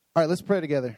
All right, let's pray together.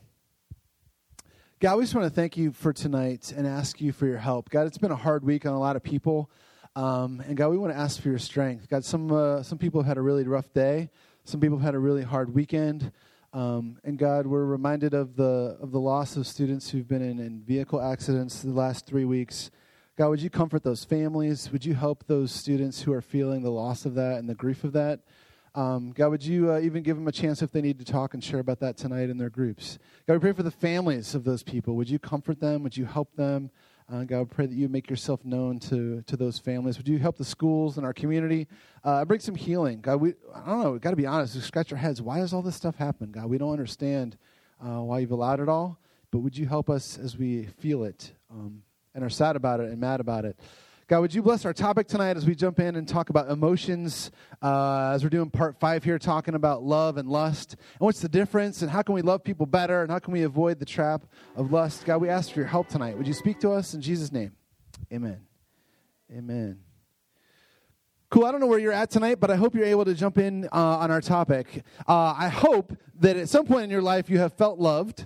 God, we just want to thank you for tonight and ask you for your help. God, it's been a hard week on a lot of people. And God, we want to ask for your strength. God, some people have had a really rough day. Some people have had a really hard weekend. And God, we're reminded of the loss of students who've been in vehicle accidents the last 3 weeks. God, would you comfort those families? Would you help those students who are feeling the loss of that and the grief of that? God, would you even give them a chance if they need to talk and share about that tonight in their groups? God, we pray for the families of those people. Would you comfort them? Would you help them? God, we pray that you make yourself known to those families. Would you help the schools and our community? Bring some healing. God, I don't know, we've got to be honest. We scratch our heads. Why does all this stuff happen? God, we don't understand why you've allowed it all. But would you help us as we feel it and are sad about it and mad about it? God, would you bless our topic tonight as we jump in and talk about emotions, as we're doing part 5 here, talking about love and lust, and what's the difference, and how can we love people better, and how can we avoid the trap of lust? God, we ask for your help tonight. Would you speak to us in Jesus' name? Amen. Amen. Cool, I don't know where you're at tonight, but I hope you're able to jump in on our topic. I hope that at some point in your life you have felt loved,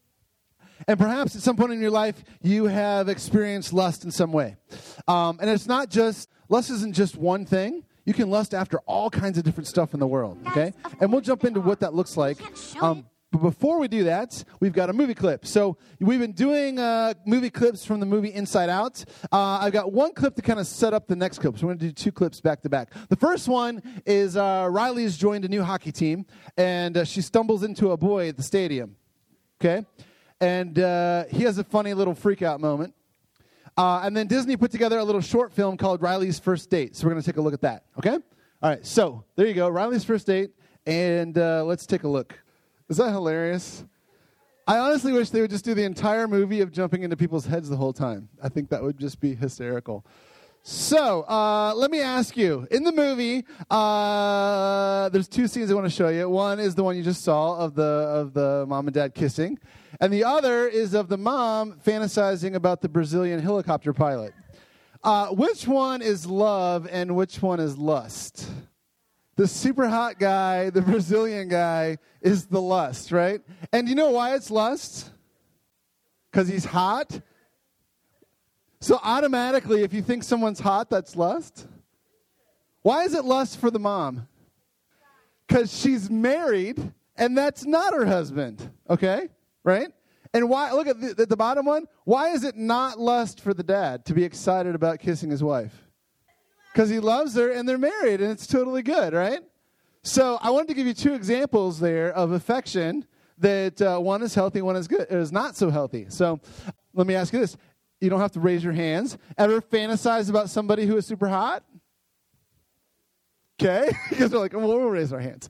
and perhaps at some point in your life, you have experienced lust in some way. And it's not just, lust isn't just one thing. You can lust after all kinds of different stuff in the world, okay? And we'll jump into what that looks like. But before we do that, we've got a movie clip. So we've been doing movie clips from the movie Inside Out. I've got one clip to kind of set up the next clip. So we're going to do 2 clips back to back. The first one is Riley's joined a new hockey team, and she stumbles into a boy at the stadium, okay? And he has a funny little freak-out moment. And then Disney put together a little short film called Riley's First Date. So we're going to take a look at that, okay? All right, so there you go, Riley's First Date. And let's take a look. Is that hilarious? I honestly wish they would just do the entire movie of jumping into people's heads the whole time. I think that would just be hysterical. So, let me ask you, in the movie, there's 2 scenes I want to show you. One is the one you just saw of the mom and dad kissing, and the other is of the mom fantasizing about the Brazilian helicopter pilot. Which one is love and which one is lust? The super hot guy, the Brazilian guy, is the lust, right? And you know why it's lust? Because he's hot? So automatically, if you think someone's hot, that's lust? Why is it lust for the mom? Because she's married, and that's not her husband, okay? Right? And why? Look at the bottom one. Why is it not lust for the dad to be excited about kissing his wife? Because he loves her, and they're married, and it's totally good, right? So I wanted to give you 2 examples there of affection that one is healthy, one is good, is not so healthy. So let me ask you this. You don't have to raise your hands. Ever fantasize about somebody who is super hot? Okay. You guys are like, well, we'll raise our hands.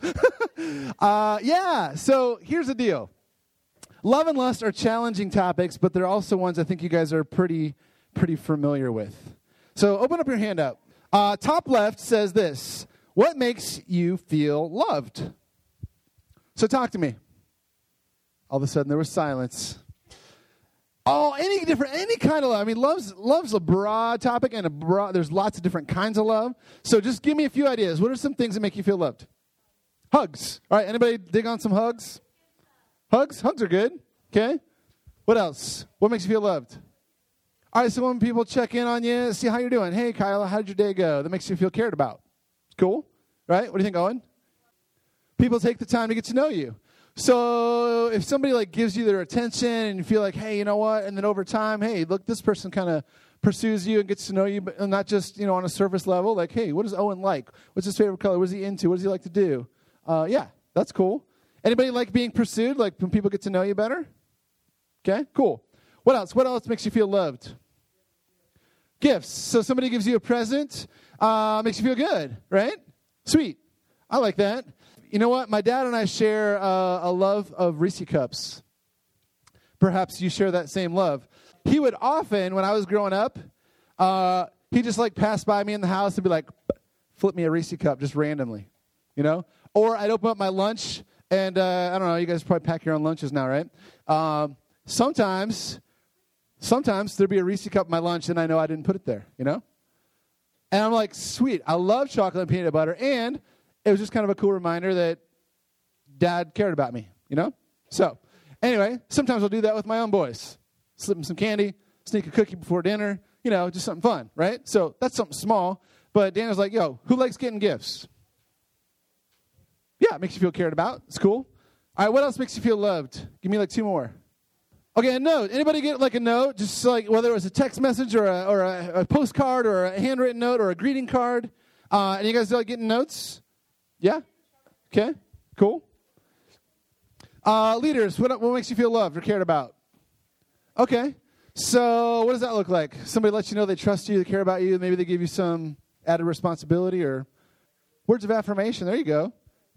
Yeah. So here's the deal. Love and lust are challenging topics, but they're also ones I think you guys are pretty familiar with. So open up your hand up. Top left says this. What makes you feel loved? So talk to me. All of a sudden there was silence. Oh, any kind of love. I mean, love's a broad topic, and there's lots of different kinds of love. So just give me a few ideas. What are some things that make you feel loved? Hugs. All right, anybody dig on some hugs? Hugs? Hugs are good. Okay. What else? What makes you feel loved? All right, so when people check in on you, see how you're doing. Hey, Kyla, how did your day go? That makes you feel cared about. It's cool, right? What do you think, Owen? People take the time to get to know you. So if somebody gives you their attention and you feel like, hey, you know what? And then over time, hey, look, this person kind of pursues you and gets to know you, but not just, on a surface level. Like, hey, what does Owen like? What's his favorite color? What is he into? What does he like to do? Yeah, that's cool. Anybody like being pursued? Like when people get to know you better? Okay, cool. What else? What else makes you feel loved? Gifts. So somebody gives you a present, makes you feel good, right? Sweet. I like that. You know what? My dad and I share a love of Reese cups. Perhaps you share that same love. He would often, when I was growing up, he just pass by me in the house and be like, flip me a Reese cup just randomly, Or I'd open up my lunch and, I don't know, you guys probably pack your own lunches now, right? Sometimes there'd be a Reese cup in my lunch and I know I didn't put it there, And I'm like, sweet, I love chocolate and peanut butter, and it was just kind of a cool reminder that Dad cared about me, So, anyway, sometimes I'll do that with my own boys. Slip them some candy, sneak a cookie before dinner, just something fun, right? So that's something small. But Daniel's like, yo, who likes getting gifts? Yeah, it makes you feel cared about. It's cool. All right, what else makes you feel loved? Give me like 2 more. Okay, a note. Anybody get like a note? Just like whether it was a text message or a postcard or a handwritten note or a greeting card. And you guys like getting notes? Yeah? Okay, cool. Leaders, what makes you feel loved or cared about? Okay. So what does that look like? Somebody lets you know they trust you, they care about you, maybe they give you some added responsibility or words of affirmation. There you go.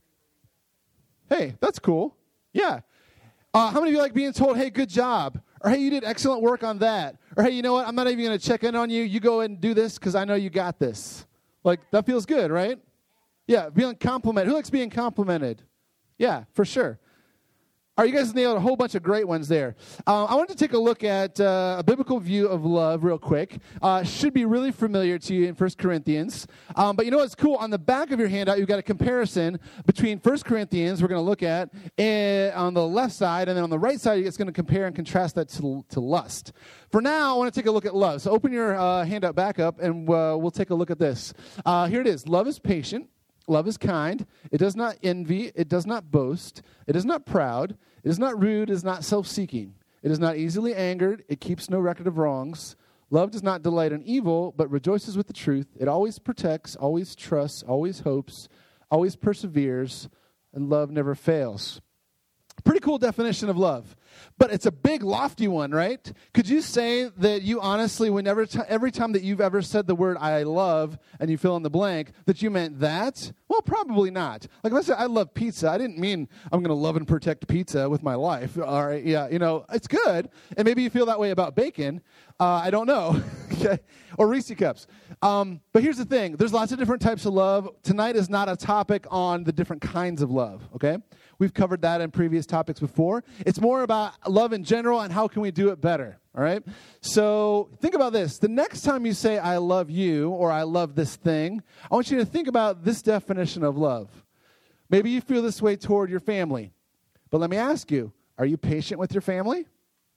Hey, that's cool. Yeah. How many of you like being told, hey, good job? Or, hey, you did excellent work on that. Or, hey, you know what? I'm not even going to check in on you. You go ahead and do this because I know you got this. Like, that feels good, right? Yeah, being complimented. Who likes being complimented? Yeah, for sure. All right, you guys nailed a whole bunch of great ones there. I wanted to take a look at a biblical view of love real quick. Should be really familiar to you in 1 Corinthians. But you know what's cool? On the back of your handout, you've got a comparison between 1 Corinthians we're going to look at on the left side, and then on the right side, it's going to compare and contrast that to lust. For now, I want to take a look at love. So open your handout back up, and we'll take a look at this. Here it is. Love is patient. Love is kind. It does not envy. It does not boast. It is not proud. It is not rude. It is not self-seeking. It is not easily angered. It keeps no record of wrongs. Love does not delight in evil, but rejoices with the truth. It always protects, always trusts, always hopes, always perseveres, and love never fails. Pretty cool definition of love. But it's a big, lofty one, right? Could you say that you honestly, every time that you've ever said the word I love, and you fill in the blank, that you meant that? Well, probably not. Like if I said I love pizza, I didn't mean I'm going to love and protect pizza with my life. All right, yeah, it's good. And maybe you feel that way about bacon. I don't know. Okay, or Reese cups. But here's the thing. There's lots of different types of love. Tonight is not a topic on the different kinds of love, okay? We've covered that in previous topics before. It's more about love in general and how can we do it better, all right? So think about this. The next time you say, I love you, or I love this thing, I want you to think about this definition of love. Maybe you feel this way toward your family. But let me ask you, are you patient with your family?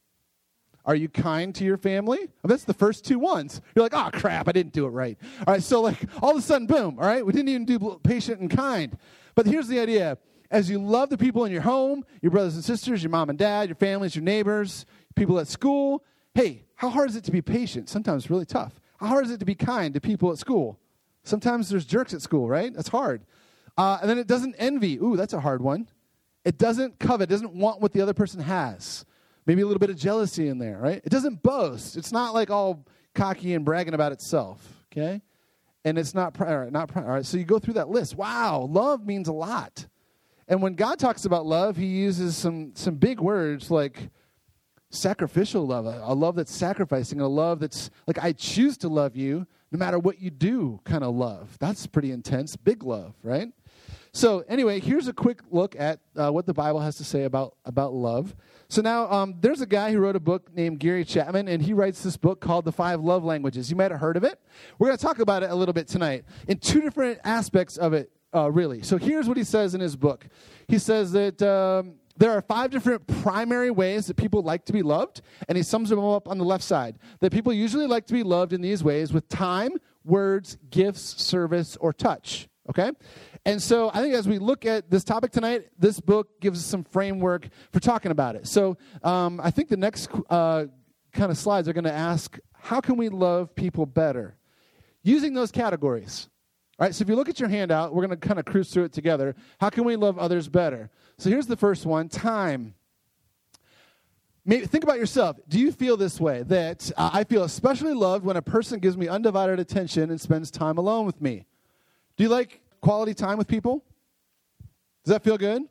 Are you kind to your family? Well, that's the first 2 ones. You're like, oh, crap, I didn't do it right. All right, so like all of a sudden, boom, all right? We didn't even do patient and kind. But here's the idea. As you love the people in your home, your brothers and sisters, your mom and dad, your families, your neighbors, people at school, hey, how hard is it to be patient? Sometimes it's really tough. How hard is it to be kind to people at school? Sometimes there's jerks at school, right? That's hard. And then it doesn't envy. Ooh, that's a hard one. It doesn't covet. It doesn't want what the other person has. Maybe a little bit of jealousy in there, right? It doesn't boast. It's not like all cocky and bragging about itself, okay? And it's not all right, so you go through that list. Wow, love means a lot. And when God talks about love, he uses some big words like sacrificial love, a love that's sacrificing, a love that's like I choose to love you no matter what you do kind of love. That's pretty intense, big love, right? So anyway, here's a quick look at what the Bible has to say about love. So now there's a guy who wrote a book named Gary Chapman, and he writes this book called The 5 Love Languages. You might have heard of it. We're going to talk about it a little bit tonight in 2 different aspects of it, really. So here's what he says in his book. He says that there are 5 different primary ways that people like to be loved, and he sums them up on the left side. That people usually like to be loved in these ways with time, words, gifts, service, or touch. Okay? And so I think as we look at this topic tonight, this book gives us some framework for talking about it. So I think the next kind of slides are going to ask, how can we love people better? Using those categories. All right, so if you look at your handout, we're going to kind of cruise through it together. How can we love others better? So here's the first one, time. Maybe think about yourself. Do you feel this way, that I feel especially loved when a person gives me undivided attention and spends time alone with me? Do you like quality time with people? Does that feel good?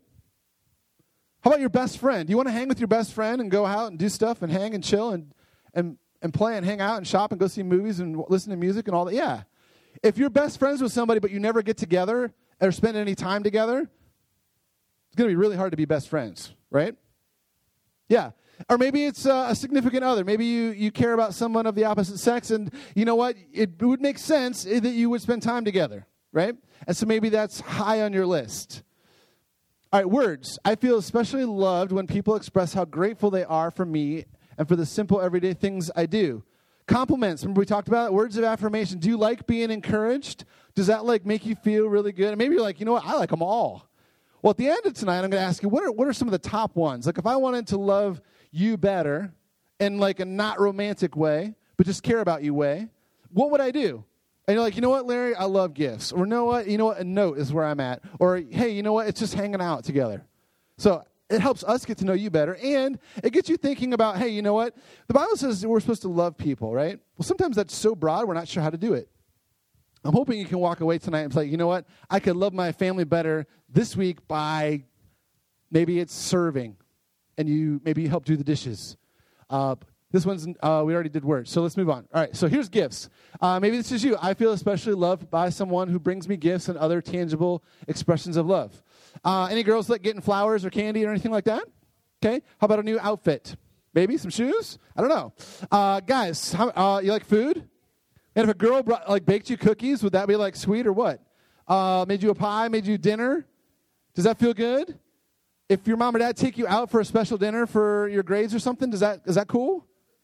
How about your best friend? Do you want to hang with your best friend and go out and do stuff and hang and chill and play and hang out and shop and go see movies and listen to music and all that? Yeah. If you're best friends with somebody but you never get together or spend any time together, it's going to be really hard to be best friends, right? Yeah. Or maybe it's a significant other. Maybe you care about someone of the opposite sex, and you know what? It would make sense that you would spend time together, right? And so maybe that's high on your list. All right, words. I feel especially loved when people express how grateful they are for me and for the simple everyday things I do. Compliments. Remember we talked about it? Words of affirmation. Do you like being encouraged? Does that make you feel really good? And maybe you're like, you know what? I like them all. Well, at the end of tonight, I'm going to ask you, what are some of the top ones? Like if I wanted to love you better in a not romantic way, but just care about you way, what would I do? And you're like, you know what, Larry, I love gifts. Or you know what, a note is where I'm at. Or, hey, you know what, it's just hanging out together. So it helps us get to know you better, and it gets you thinking about, hey, you know what, the Bible says we're supposed to love people, right? Well, sometimes that's so broad, we're not sure how to do it. I'm hoping you can walk away tonight and say, you know what, I could love my family better this week by maybe it's serving, and maybe you help do the dishes. This one's, we already did words, so let's move on. All right, so here's gifts. Maybe this is you. I feel especially loved by someone who brings me gifts and other tangible expressions of love. Any girls like getting flowers or candy or anything like that? Okay, how about a new outfit? Maybe some shoes? I don't know. Guys, you like food? And if a girl baked you cookies, would that be sweet or what? Made you a pie, made you dinner? Does that feel good? If your mom or dad take you out for a special dinner for your grades or something, is that cool?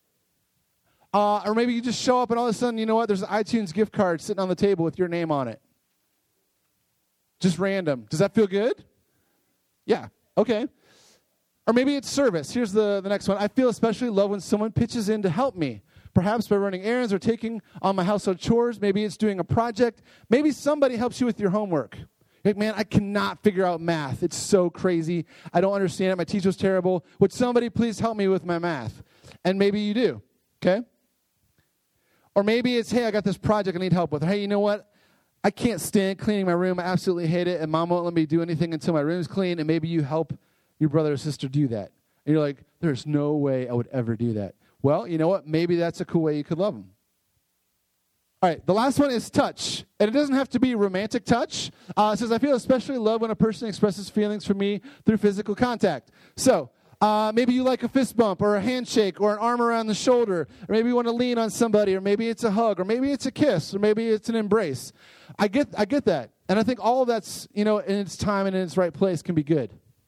Or maybe you just show up and all of a sudden, you know what, there's an iTunes gift card sitting on the table with your name on it. Just random. Does that feel good? Yeah. Okay. Or maybe it's service. Here's the next one. I feel especially loved when someone pitches in to help me, perhaps by running errands or taking on my household chores. Maybe it's doing a project. Maybe somebody helps you with your homework. You're like, man, I cannot figure out math. It's so crazy. I don't understand it. My teacher's terrible. Would somebody please help me with my math? And maybe you do. Okay? Or maybe it's, hey, I got this project I need help with. Hey, you know what? I can't stand cleaning my room. I absolutely hate it, and Mom won't let me do anything until my room's clean, and maybe you help your brother or sister do that. And you're like, there's no way I would ever do that. Well, you know what? Maybe that's a cool way you could love them. All right, the last one is touch. And it doesn't have to be romantic touch. It says, I feel especially loved when a person expresses feelings for me through physical contact. So, maybe you like a fist bump or a handshake or an arm around the shoulder, or maybe you want to lean on somebody, or maybe it's a hug, or maybe it's a kiss, or maybe it's an embrace. I get that. And I think all of that's, in its time and in its right place can be good.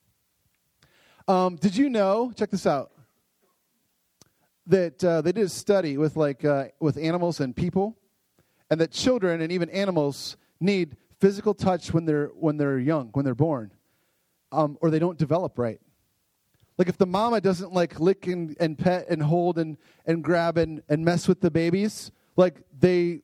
Did you know, check this out, that they did a study with with animals and people, and that children and even animals need physical touch when they're young, when they're born, or they don't develop right. Like if the mama doesn't lick and pet and hold and grab and mess with the babies, they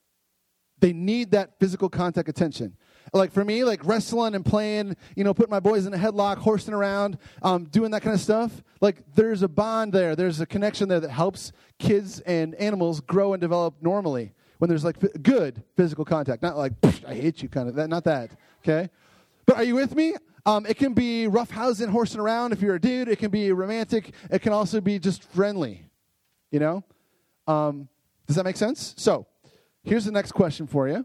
need that physical contact attention. Like for me, wrestling and playing, putting my boys in a headlock, horsing around, doing that kind of stuff, there's a bond there. There's a connection there that helps kids and animals grow and develop normally when there's good physical contact. Not I hate you kind of, not that, okay? But are you with me? It can be roughhousing, horsing around if you're a dude. It can be romantic. It can also be just friendly, Does that make sense? So here's the next question for you.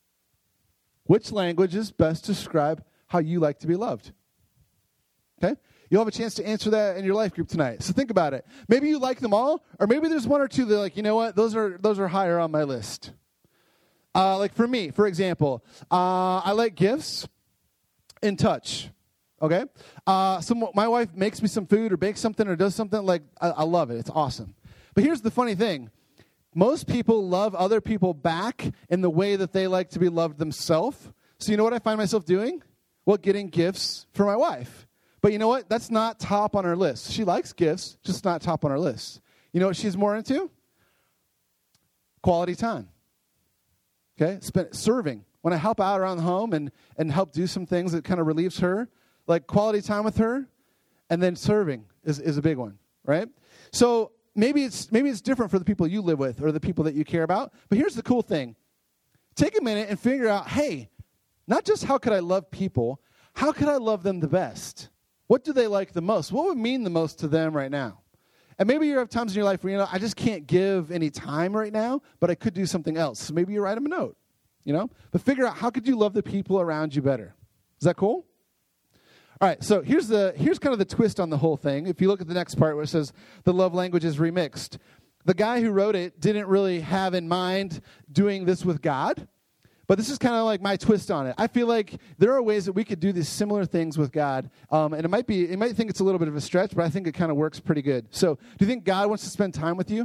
Which languages best describe how you like to be loved? Okay? You'll have a chance to answer that in your life group tonight. So think about it. Maybe you like them all, or maybe there's one or two that you know what, those are higher on my list. For me, for example, I like gifts and touch. Okay? My wife makes me some food or bakes something or does something I love it. It's awesome. But here's the funny thing. Most people love other people back in the way that they like to be loved themselves. So you know what I find myself doing? Well, getting gifts for my wife. But you know what? That's not top on our list. She likes gifts, just not top on our list. You know what she's more into? Quality time. Okay? Serving. When I help out around the home and help do some things that kind of relieves her, quality time with her, and then serving is a big one, right? So maybe it's different for the people you live with or the people that you care about. But here's the cool thing. Take a minute and figure out, hey, not just how could I love people, how could I love them the best? What do they like the most? What would mean the most to them right now? And maybe you have times in your life where, I just can't give any time right now, but I could do something else. So maybe you write them a note, But figure out how could you love the people around you better. Is that cool? All right, so here's kind of the twist on the whole thing. If you look at the next part where it says the love language is remixed, the guy who wrote it didn't really have in mind doing this with God, But this is kind of like my twist on it. I feel like there are ways that we could do these similar things with God. And you might think it's a little bit of a stretch, but I think it kind of works pretty good. So do you think God wants to spend time with you?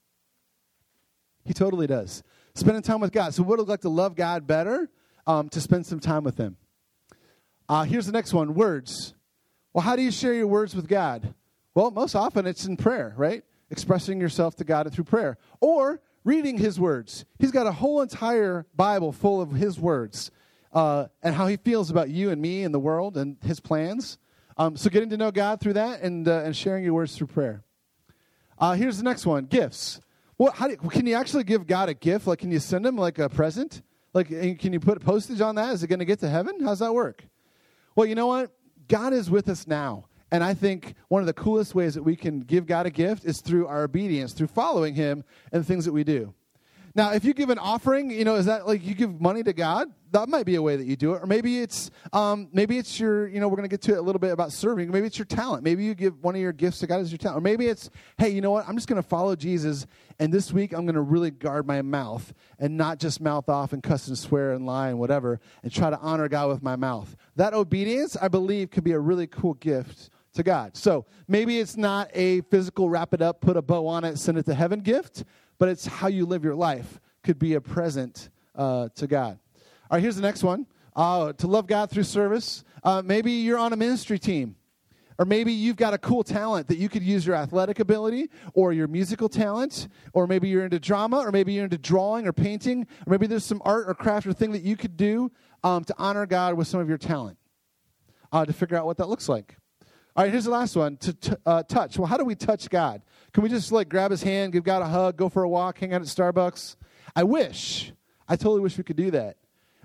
He totally does. Spending time with God. So what would it like to love God better? To spend some time with him. Here's the next one, words. Well, how do you share your words with God? Well, most often it's in prayer, right? Expressing yourself to God through prayer. Or reading his words. He's got a whole entire Bible full of his words and how he feels about you and me and the world and his plans. So getting to know God through that and sharing your words through prayer. Here's the next one, gifts. Well, can you actually give God a gift? Like, can you send him like a present? Like, can you put postage on that? Is it going to get to heaven? How's that work? Well, you know what? God is with us now. And I think one of the coolest ways that we can give God a gift is through our obedience, through following him and the things that we do. Now, if you give an offering, is that like you give money to God? That might be a way that you do it. Or maybe it's your, we're going to get to it a little bit about serving. Maybe it's your talent. Maybe you give one of your gifts to God as your talent. Or maybe it's, hey, you know what? I'm just going to follow Jesus, and this week I'm going to really guard my mouth and not just mouth off and cuss and swear and lie and whatever and try to honor God with my mouth. That obedience, I believe, could be a really cool gift to God. So maybe it's not a physical wrap it up, put a bow on it, send it to heaven gift, but it's how you live your life could be a present to God. All right, here's the next one. To love God through service. Maybe you're on a ministry team. Or maybe you've got a cool talent that you could use your athletic ability or your musical talent. Or maybe you're into drama. Or maybe you're into drawing or painting. Or maybe there's some art or craft or thing that you could do to honor God with some of your talent. To figure out what that looks like. All right, here's the last one, to touch. Well, how do we touch God? Can we just grab his hand, give God a hug, go for a walk, hang out at Starbucks? I totally wish we could do that,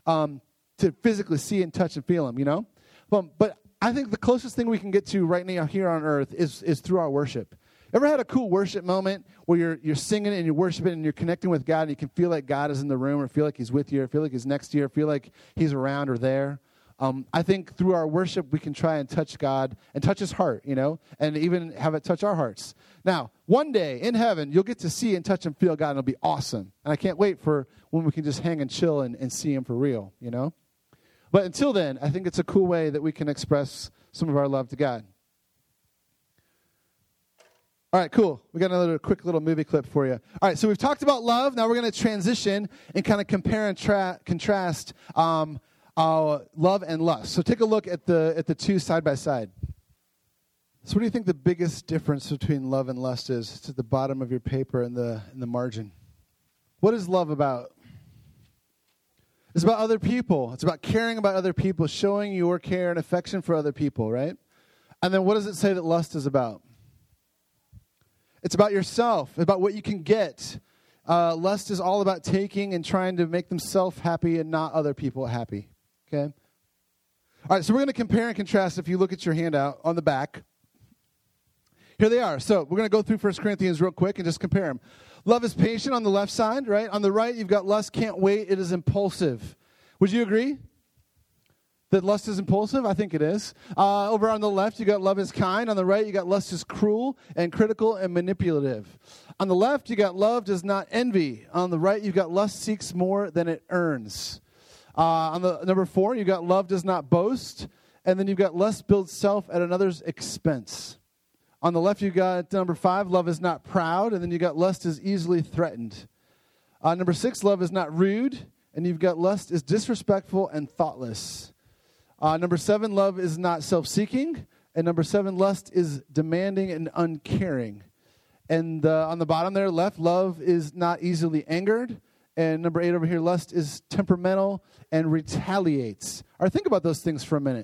to physically see and touch and feel him, But I think the closest thing we can get to right now here on earth is through our worship. Ever had a cool worship moment where you're singing and you're worshiping and you're connecting with God and you can feel like God is in the room or feel like he's with you or feel like he's next to you or feel like he's around or there? I think through our worship, we can try and touch God and touch his heart, and even have it touch our hearts. Now, one day in heaven, you'll get to see and touch and feel God, and it'll be awesome. And I can't wait for when we can just hang and chill and see him for real, But until then, I think it's a cool way that we can express some of our love to God. All right, cool. We got another quick little movie clip for you. All right, so we've talked about love. Now we're going to transition and kind of compare and contrast love and lust. So take a look at the two side by side. So what do you think the biggest difference between love and lust is? It's at the bottom of your paper in the margin. What is love about? It's about other people. It's about caring about other people, showing your care and affection for other people, right? And then what does it say that lust is about? It's about yourself, about what you can get. Lust is all about taking and trying to make themselves happy and not other people happy. Okay? All right, so we're going to compare and contrast if you look at your handout on the back. Here they are. So we're going to go through 1 Corinthians real quick and just compare them. Love is patient on the left side, right? On the right, you've got lust can't wait. It is impulsive. Would you agree that lust is impulsive? I think it is. Over on the left, you got love is kind. On the right, you got lust is cruel and critical and manipulative. On the left, you got love does not envy. On the right, you've got lust seeks more than it earns. On the number 4, you got love does not boast. And then you've got lust builds self at another's expense. On the left, you got number 5, love is not proud. And then you got lust is easily threatened. Number 6, love is not rude. And you've got lust is disrespectful and thoughtless. Number 7, love is not self-seeking. And number 7, lust is demanding and uncaring. And on the bottom there, left, love is not easily angered. And number 8 over here, lust is temperamental and retaliates. All right, think about those things for a minute.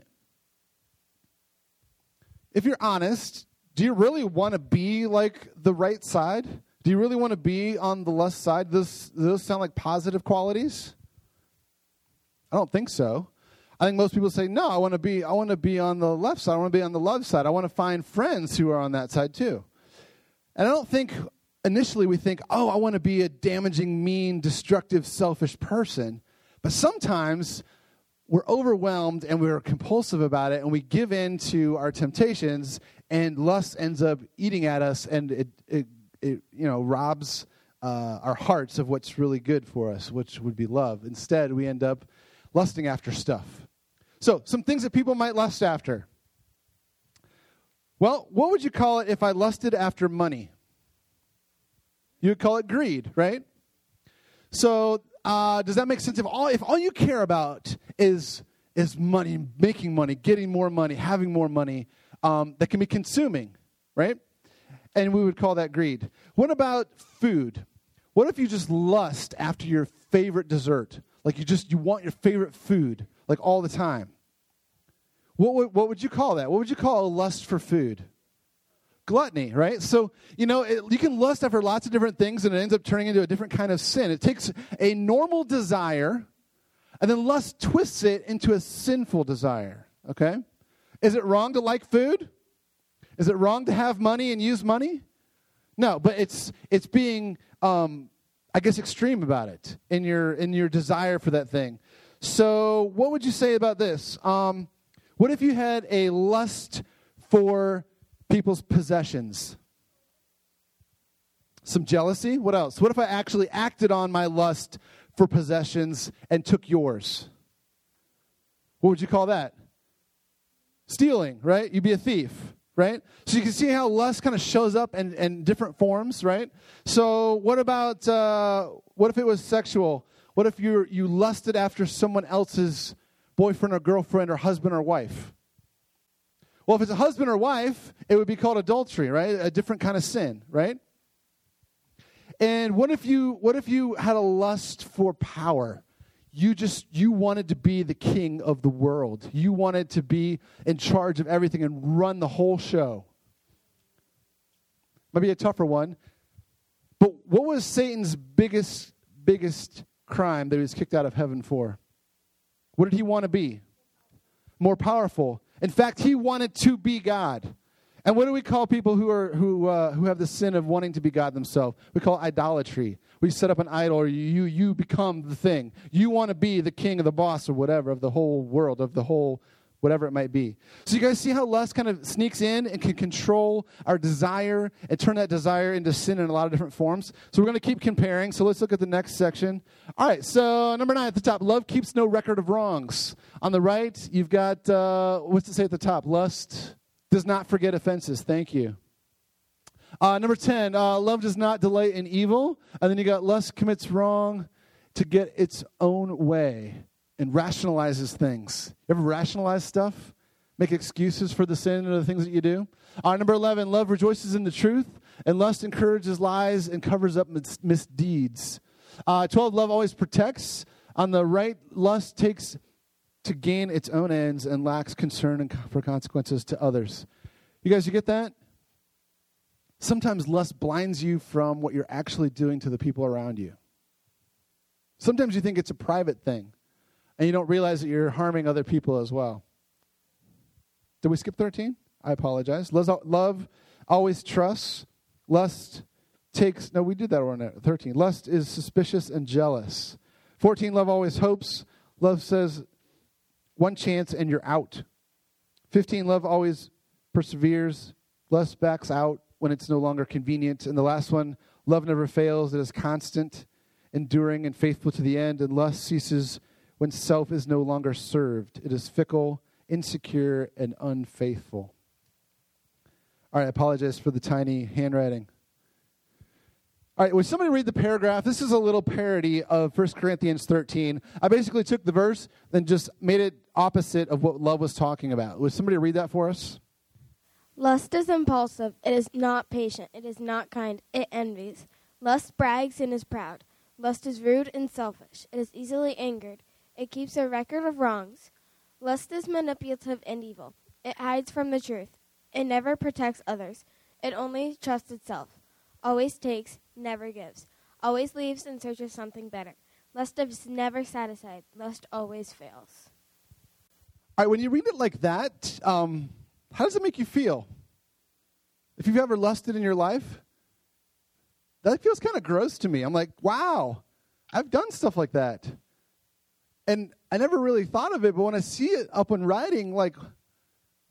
If you're honest, do you really want to be like the right side? Do you really want to be on the lust side? Do those sound like positive qualities? I don't think so. I think most people say, no, I want to be on the left side. I want to be on the love side. I want to find friends who are on that side too. And I don't think initially we think, oh, I want to be a damaging, mean, destructive, selfish person. But sometimes we're overwhelmed and we're compulsive about it and we give in to our temptations and lust ends up eating at us and it robs our hearts of what's really good for us, which would be love. Instead, we end up lusting after stuff. So, some things that people might lust after. Well, what would you call it if I lusted after money? You would call it greed, right? So, does that make sense? If all you care about is money, making money, getting more money, having more money, that can be consuming, right? And we would call that greed. What about food? What if you just lust after your favorite dessert? Like you want your favorite food, like all the time. What would you call that? What would you call a lust for food? Gluttony, right? So, you can lust after lots of different things, and it ends up turning into a different kind of sin. It takes a normal desire, and then lust twists it into a sinful desire, okay? Is it wrong to like food? Is it wrong to have money and use money? No, but it's being, extreme about it in your desire for that thing. So what would you say about this? What if you had a lust for people's possessions? Some jealousy? What else? What if I actually acted on my lust for possessions and took yours? What would you call that? Stealing, right? You'd be a thief, right? So you can see how lust kind of shows up in different forms, right? So what about, what if it was sexual? What if you lusted after someone else's boyfriend or girlfriend or husband or wife? Well, if it's a husband or wife, it would be called adultery, right? A different kind of sin, right? And what if you had a lust for power? You wanted to be the king of the world. You wanted to be in charge of everything and run the whole show. Might be a tougher one. But what was Satan's biggest crime that he was kicked out of heaven for? What did he want to be? More powerful. In fact, he wanted to be God. And what do we call people who have the sin of wanting to be God themselves? We call it idolatry. We set up an idol, or you become the thing. You want to be the king or the boss or whatever of the whole world, of the whole whatever it might be. So you guys see how lust kind of sneaks in and can control our desire and turn that desire into sin in a lot of different forms. So we're going to keep comparing. So let's look at the next section. All right, so number 9 at the top, love keeps no record of wrongs. On the right, you've got, what's it say at the top? Lust does not forget offenses. Thank you. Number 10, love does not delight in evil. And then you got lust commits wrong to get its own way and rationalizes things. You ever rationalize stuff? Make excuses for the sin or the things that you do? Number 11, love rejoices in the truth, and lust encourages lies and covers up misdeeds. 12, love always protects. On the right, lust takes to gain its own ends and lacks concern for consequences to others. You guys, you get that? Sometimes lust blinds you from what you're actually doing to the people around you. Sometimes you think it's a private thing, and you don't realize that you're harming other people as well. Did we skip 13? I apologize. Love always trusts. Lust takes... No, we did that one at 13. Lust is suspicious and jealous. 14, love always hopes. Love says, one chance and you're out. 15, love always perseveres. Lust backs out when it's no longer convenient. And the last one, love never fails. It is constant, enduring, and faithful to the end. And lust ceases when self is no longer served. It is fickle, insecure, and unfaithful. All right, I apologize for the tiny handwriting. All right, would somebody read the paragraph? This is a little parody of 1 Corinthians 13. I basically took the verse and just made it opposite of what love was talking about. Would somebody read that for us? Lust is impulsive. It is not patient. It is not kind. It envies. Lust brags and is proud. Lust is rude and selfish. It is easily angered. It keeps a record of wrongs. Lust is manipulative and evil. It hides from the truth. It never protects others. It only trusts itself. Always takes, never gives. Always leaves in search of something better. Lust is never satisfied. Lust always fails. All right, when you read it like that, how does it make you feel? If you've ever lusted in your life, that feels kind of gross to me. I'm like, wow, I've done stuff like that. And I never really thought of it, but when I see it up in writing, like,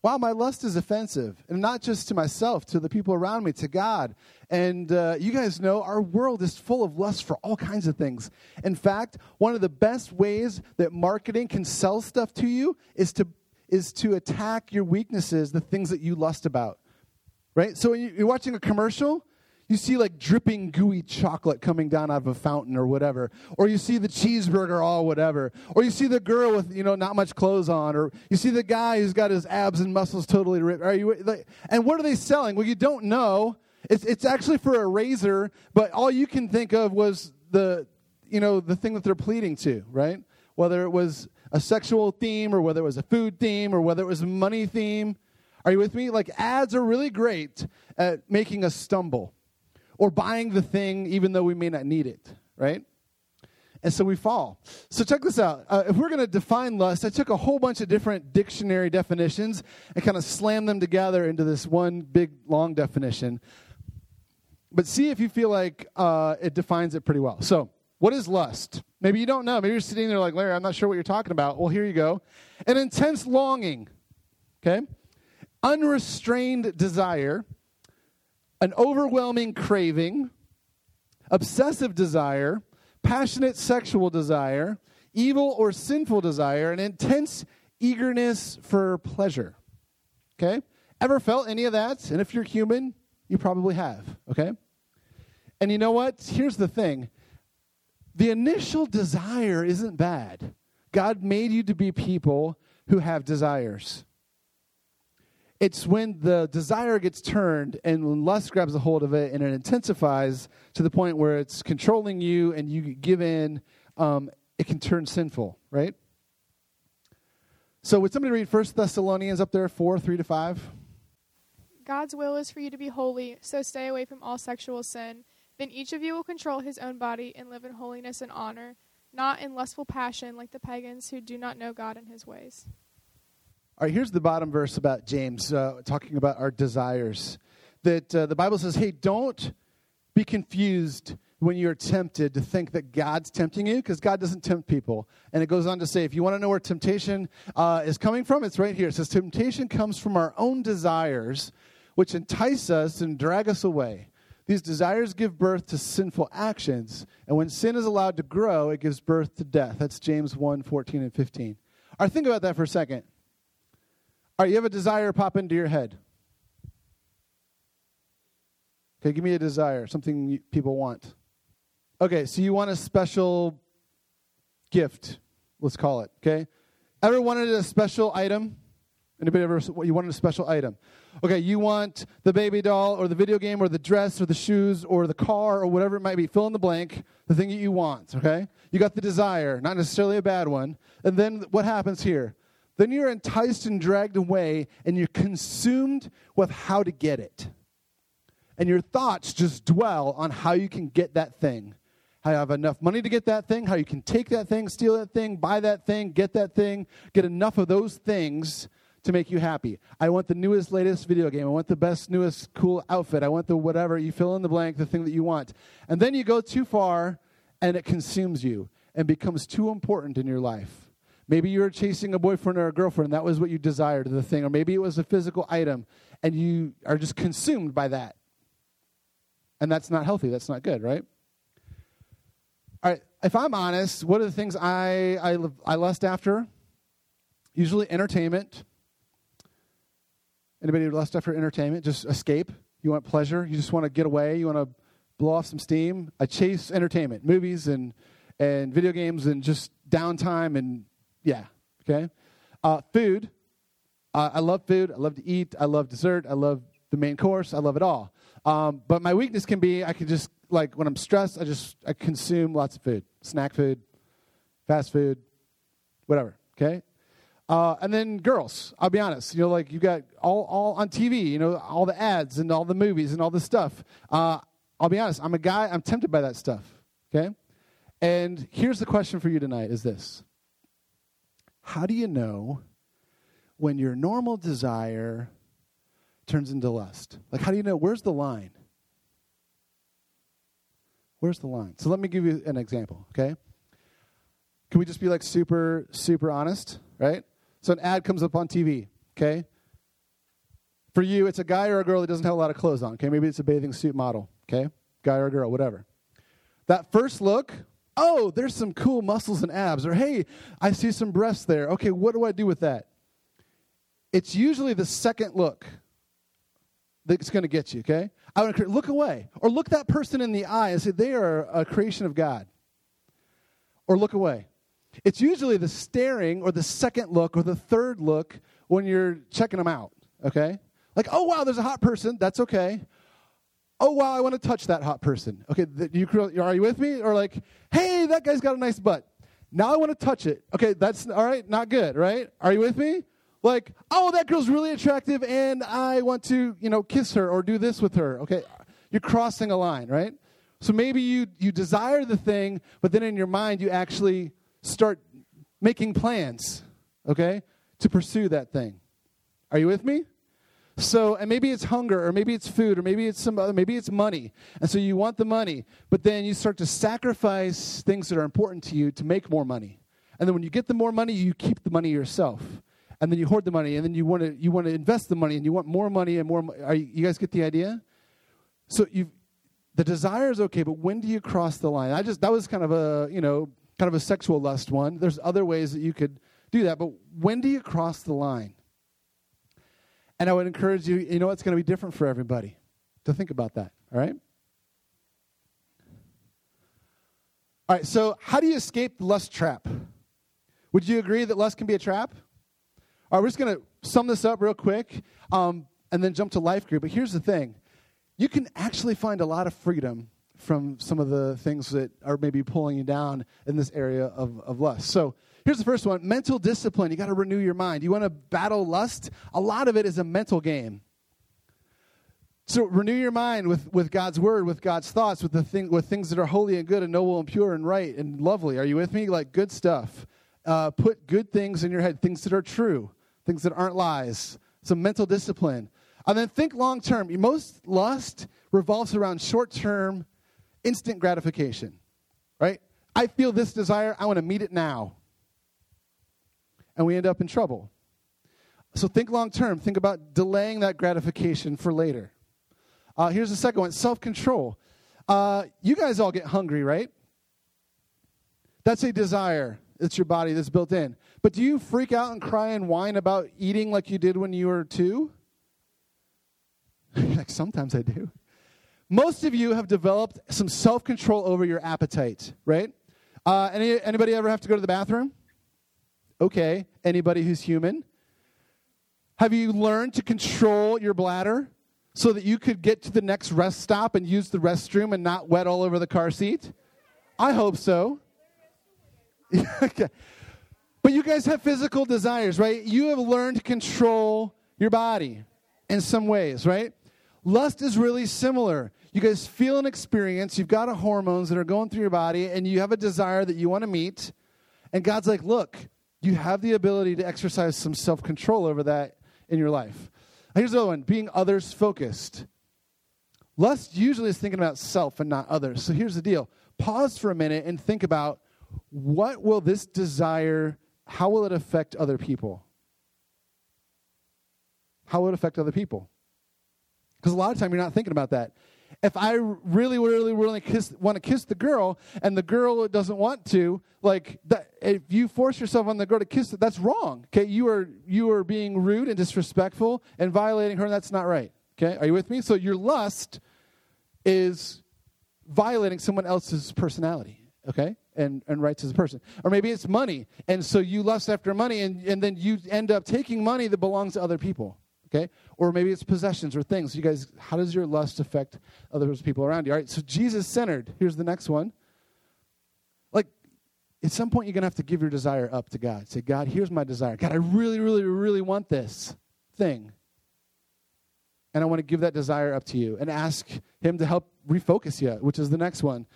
wow, my lust is offensive. And not just to myself, to the people around me, to God. And you guys know our world is full of lust for all kinds of things. In fact, one of the best ways that marketing can sell stuff to you is to attack your weaknesses, the things that you lust about. Right? So when you're watching a commercial, you see like dripping gooey chocolate coming down out of a fountain or whatever. Or you see the cheeseburger all whatever. Or you see the girl with, not much clothes on. Or you see the guy who's got his abs and muscles totally ripped. And what are they selling? Well, you don't know. It's actually for a razor, but all you can think of was the thing that they're pleading to, right? Whether it was a sexual theme or whether it was a food theme or whether it was a money theme. Are you with me? Like ads are really great at making us stumble. Or buying the thing even though we may not need it, right? And so we fall. So check this out. If we're going to define lust, I took a whole bunch of different dictionary definitions and kind of slammed them together into this one big, long definition. But see if you feel like it defines it pretty well. So what is lust? Maybe you don't know. Maybe you're sitting there like, Larry, I'm not sure what you're talking about. Well, here you go. An intense longing, okay? Unrestrained desire, an overwhelming craving, obsessive desire, passionate sexual desire, evil or sinful desire, an intense eagerness for pleasure. Okay? Ever felt any of that? And if you're human, you probably have. Okay? And you know what? Here's the thing. The initial desire isn't bad. God made you to be people who have desires. It's when the desire gets turned and when lust grabs a hold of it and it intensifies to the point where it's controlling you and you give in, it can turn sinful, right? So would somebody read 1 Thessalonians up there, 4, 3-5? God's will is for you to be holy, so stay away from all sexual sin. Then each of you will control his own body and live in holiness and honor, not in lustful passion like the pagans who do not know God and his ways. All right, here's the bottom verse about James, talking about our desires. That the Bible says, hey, don't be confused when you're tempted to think that God's tempting you, because God doesn't tempt people. And it goes on to say, if you want to know where temptation is coming from, it's right here. It says, temptation comes from our own desires, which entice us and drag us away. These desires give birth to sinful actions, and when sin is allowed to grow, it gives birth to death. That's James 1, 14 and 15. All right, think about that for a second. All right, you have a desire pop into your head. Okay, give me a desire, something people want. Okay, so you want a special gift, let's call it, okay? Ever wanted a special item? Anybody ever, you wanted a special item? Okay, you want the baby doll or the video game or the dress or the shoes or the car or whatever it might be. Fill in the blank, the thing that you want, okay? You got the desire, not necessarily a bad one. And then what happens here? Then you're enticed and dragged away, and you're consumed with how to get it. And your thoughts just dwell on how you can get that thing. How you have enough money to get that thing, how you can take that thing, steal that thing, buy that thing, get enough of those things to make you happy. I want the newest, latest video game. I want the best, newest, cool outfit. I want the whatever. You fill in the blank, the thing that you want. And then you go too far, and it consumes you and becomes too important in your life. Maybe you were chasing a boyfriend or a girlfriend. That was what you desired, the thing. Or maybe it was a physical item, and you are just consumed by that. And that's not healthy. That's not good, right? All right. If I'm honest, what are the things I lust after? Usually entertainment. Anybody lust after entertainment? Just escape. You want pleasure. You just want to get away. You want to blow off some steam. I chase entertainment, movies and video games and just downtime and yeah, okay. Food. I love food. I love to eat. I love dessert. I love the main course. I love it all. But my weakness can be I can just, like, when I'm stressed, I consume lots of food. Snack food, fast food, whatever, okay? And then girls, I'll be honest. Like you got all on TV, all the ads and all the movies and all this stuff. I'll be honest. I'm a guy. I'm tempted by that stuff, okay? And here's the question for you tonight is this. How do you know when your normal desire turns into lust? Like, how do you know? Where's the line? Where's the line? So let me give you an example, okay? Can we just be like super, super honest, right? So an ad comes up on TV, okay? For you, it's a guy or a girl that doesn't have a lot of clothes on, okay? Maybe it's a bathing suit model, okay? Guy or a girl, whatever. That first look, oh, there's some cool muscles and abs. Or, hey, I see some breasts there. Okay, what do I do with that? It's usually the second look that's going to get you, okay? I would encourage, look away. Or look that person in the eye and say, they are a creation of God. Or look away. It's usually the staring or the second look or the third look when you're checking them out, okay? Like, oh, wow, there's a hot person. That's okay. Oh, wow, I want to touch that hot person. Okay, are you with me? Or like, hey, that guy's got a nice butt. Now I want to touch it. Okay, that's, all right, not good, right? Are you with me? Like, oh, that girl's really attractive, and I want to, kiss her or do this with her. Okay, you're crossing a line, right? So maybe you desire the thing, but then in your mind you actually start making plans, okay, to pursue that thing. Are you with me? So, and maybe it's hunger, or maybe it's food, or maybe it's maybe it's money. And so you want the money, but then you start to sacrifice things that are important to you to make more money. And then when you get the more money, you keep the money yourself. And then you hoard the money, and then you want to invest the money, and you want more money and more. You guys get the idea? So the desire is okay, but when do you cross the line? That was kind of a sexual lust one. There's other ways that you could do that, but when do you cross the line? And I would encourage you, it's going to be different for everybody, to think about that, all right? All right, so how do you escape the lust trap? Would you agree that lust can be a trap? All right, we're just going to sum this up real quick and then jump to life group. But here's the thing. You can actually find a lot of freedom from some of the things that are maybe pulling you down in this area of lust. So here's the first one. Mental discipline. You got to renew your mind. You want to battle lust? A lot of it is a mental game. So renew your mind with God's word, with God's thoughts, with things that are holy and good and noble and pure and right and lovely. Are you with me? Like good stuff. Put good things in your head, things that are true, things that aren't lies. Some mental discipline. And then think long term. Most lust revolves around short-term, instant gratification, right? I feel this desire. I want to meet it now. And we end up in trouble. So think long term. Think about delaying that gratification for later. Here's the second one, self-control. You guys all get hungry, right? That's a desire. It's your body that's built in. But do you freak out and cry and whine about eating like you did when you were 2? Like, sometimes I do. Most of you have developed some self-control over your appetite, right? Anybody ever have to go to the bathroom? Okay. Anybody who's human? Have you learned to control your bladder so that you could get to the next rest stop and use the restroom and not wet all over the car seat? I hope so. Okay. But you guys have physical desires, right? You have learned to control your body in some ways, right? Lust is really similar. You guys feel an experience. You've got hormones that are going through your body, and you have a desire that you want to meet. And God's like, look, you have the ability to exercise some self-control over that in your life. Here's the other one, being others-focused. Lust usually is thinking about self and not others. So here's the deal. Pause for a minute and think about, what will this desire, how will it affect other people? How will it affect other people? Because a lot of time you're not thinking about that. If I really want to kiss the girl, and the girl doesn't want to, like that, if you force yourself on the girl to kiss her, that's wrong. Okay, you are being rude and disrespectful and violating her, and that's not right. Okay, are you with me? So your lust is violating someone else's personality. Okay, and rights as a person. Or maybe it's money, and so you lust after money, and then you end up taking money that belongs to other people. Okay? Or maybe it's possessions or things. You guys, how does your lust affect other people around you? All right, so Jesus-centered. Here's the next one. Like, at some point, you're going to have to give your desire up to God. Say, God, here's my desire. God, I really, really, really want this thing. And I want to give that desire up to you and ask him to help refocus you, which is the next one.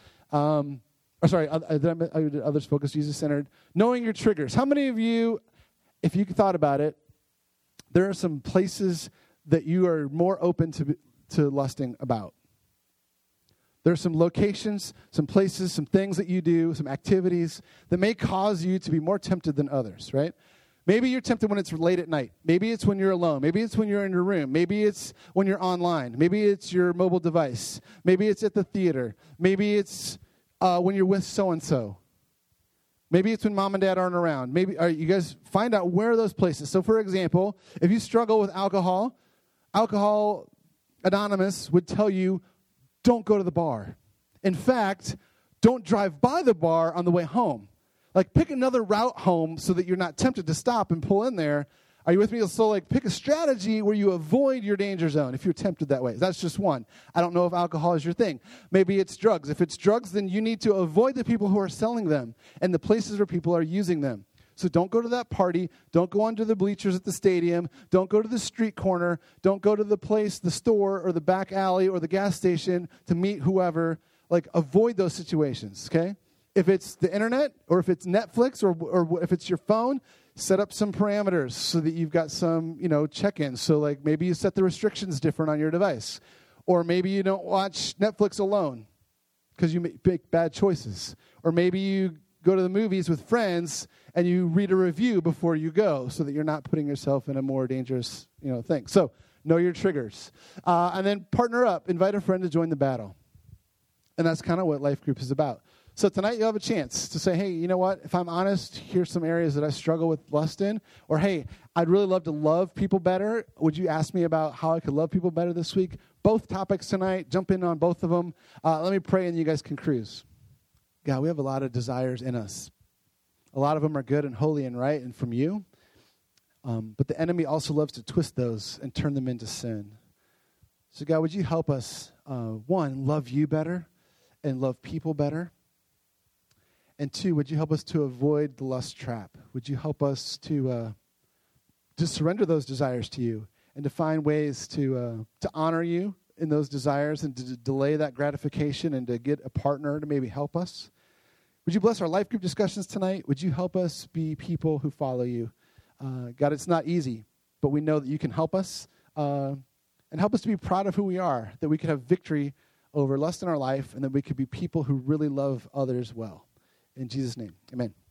Others focus, Jesus-centered. Knowing your triggers. How many of you, if you thought about it, there are some places that you are more open to lusting about. There are some locations, some places, some things that you do, some activities that may cause you to be more tempted than others, right? Maybe you're tempted when it's late at night. Maybe it's when you're alone. Maybe it's when you're in your room. Maybe it's when you're online. Maybe it's your mobile device. Maybe it's at the theater. Maybe it's when you're with so-and-so. Maybe it's when mom and dad aren't around. Maybe you guys find out where are those places. So, for example, if you struggle with alcohol, Alcohol Anonymous would tell you, don't go to the bar. In fact, don't drive by the bar on the way home. Like, pick another route home so that you're not tempted to stop and pull in there. Are you with me? So, like, pick a strategy where you avoid your danger zone if you're tempted that way. That's just one. I don't know if alcohol is your thing. Maybe it's drugs. If it's drugs, then you need to avoid the people who are selling them and the places where people are using them. So don't go to that party. Don't go onto the bleachers at the stadium. Don't go to the street corner. Don't go to the place, the store, or the back alley, or the gas station to meet whoever. Like, avoid those situations, okay? If it's the internet, or if it's Netflix, or if it's your phone, set up some parameters so that you've got some, check-ins. So, like, maybe you set the restrictions different on your device. Or maybe you don't watch Netflix alone because you make bad choices. Or maybe you go to the movies with friends and you read a review before you go so that you're not putting yourself in a more dangerous, thing. So know your triggers. And then partner up. Invite a friend to join the battle. And that's kind of what Life Group is about. So tonight you'll have a chance to say, hey, you know what? If I'm honest, here's some areas that I struggle with lust in. Or, hey, I'd really love to love people better. Would you ask me about how I could love people better this week? Both topics tonight. Jump in on both of them. Let me pray and you guys can cruise. God, we have a lot of desires in us. A lot of them are good and holy and right and from you. But the enemy also loves to twist those and turn them into sin. So God, would you help us, one, love you better and love people better? And two, would you help us to avoid the lust trap? Would you help us to surrender those desires to you and to find ways to honor you in those desires and to delay that gratification and to get a partner to maybe help us? Would you bless our life group discussions tonight? Would you help us be people who follow you? God, it's not easy, but we know that you can help us and help us to be proud of who we are, that we could have victory over lust in our life and that we could be people who really love others well. In Jesus' name, amen.